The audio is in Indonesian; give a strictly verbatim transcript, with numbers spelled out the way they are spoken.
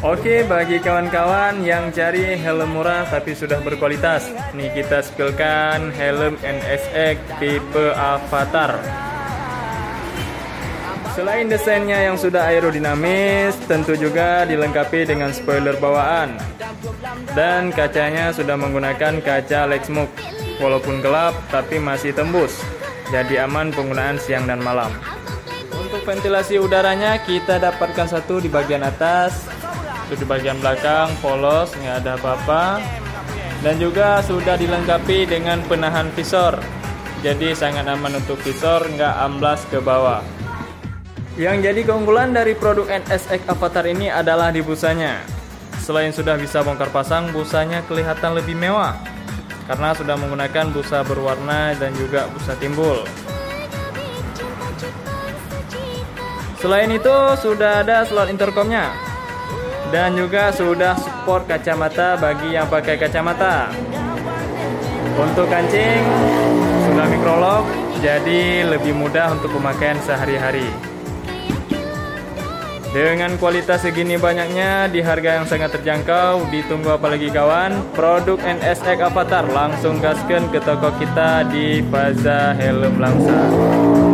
Oke, bagi kawan-kawan yang cari helm murah tapi sudah berkualitas, nih kita spillkan helm N S X tipe Avatar. Selain desainnya yang sudah aerodinamis, tentu juga dilengkapi dengan spoiler bawaan. Dan kacanya sudah menggunakan kaca Lexmuk. Walaupun gelap, tapi masih tembus. Jadi aman penggunaan siang dan malam. Untuk ventilasi udaranya, kita dapatkan satu di bagian atas. Di bagian belakang polos, nggak ada apa-apa, dan juga sudah dilengkapi dengan penahan visor, jadi sangat aman untuk visor, nggak amblas ke bawah. Yang jadi keunggulan dari produk N S X Avatar ini adalah di busanya. Selain sudah bisa bongkar pasang, busanya kelihatan lebih mewah karena sudah menggunakan busa berwarna dan juga busa timbul. Selain itu sudah ada slot intercomnya. Dan juga sudah support kacamata bagi yang pakai kacamata. Untuk kancing sudah microlock, jadi lebih mudah untuk pemakaian sehari-hari. Dengan kualitas segini banyaknya di harga yang sangat terjangkau, ditunggu apa lagi kawan? Produk N S X Avatar langsung gaskan ke toko kita di Plaza Helm Langsa.